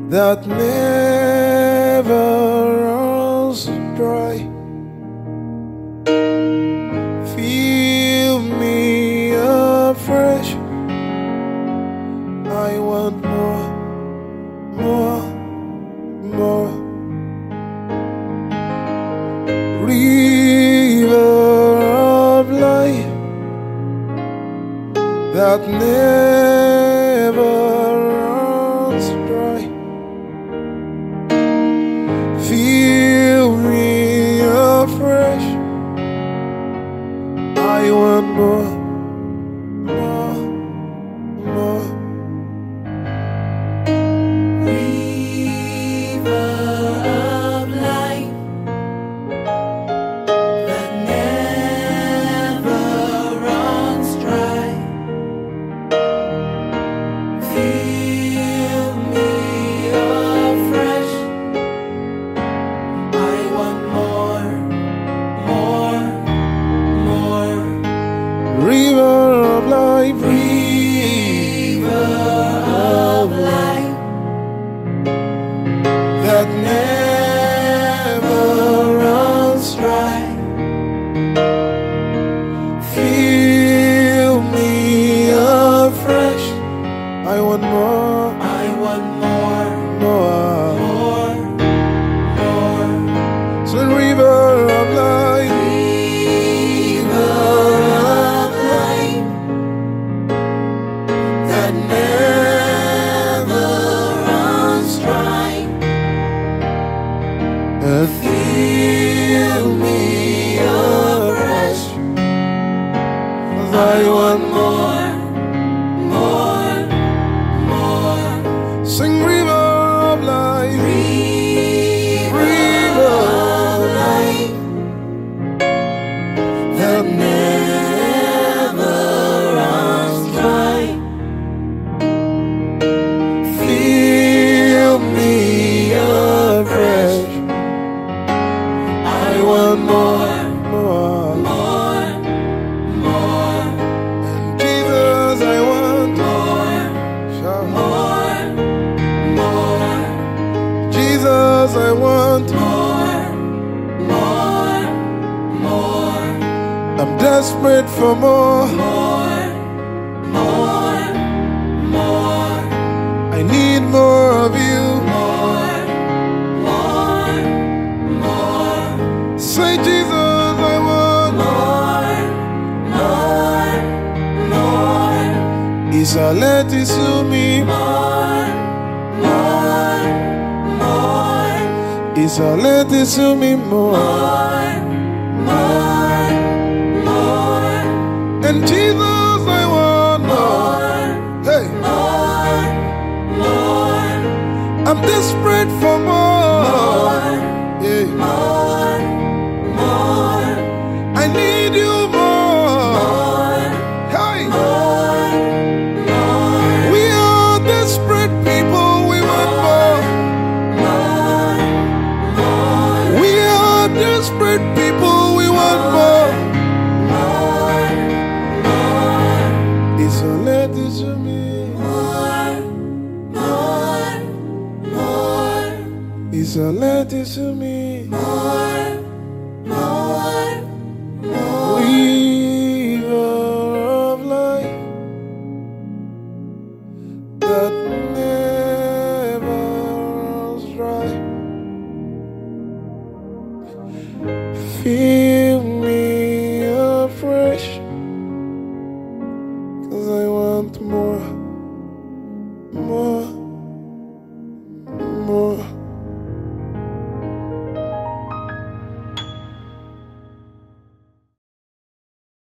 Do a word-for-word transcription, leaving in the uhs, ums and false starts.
that never runs dry. Fill me afresh. I want more, more, more. River of life that never runs dry. Fill me afresh. I want more, more, more. River of life that never runs dry. Fill me afresh. I want more, more, more. River of life, River of life that never runs dry. fill me afresh. I want more, I want more, more. more, more. So river of life, River of life that never runs dry. and Fill me afresh. I want more, more, more. sing river of life, River of life that never runs dry. fill me afresh. I want more, More, more, more, Jesus, I want more, Shout. more, more, Jesus, I want. more, more, more, I'm desperate for more. more, more, more, I need more of you. more, more, more, Say, Jesus, I want. more, more, more, Isaleti sumi, more, more, more, Isaleti sumi more. more, more, more, And Jesus, I want more. Hey, more, more, I'm desperate for more. Yeah, more, more, I need you more. Hey, more, more, we are desperate people. We want more. more, more, We are desperate people. We want more. more, more, Isaleti sumi, more, more, more, Isaleti sumi. more, more, more. River of life that never runs dry. Fill me afresh, 'cause I want more, more.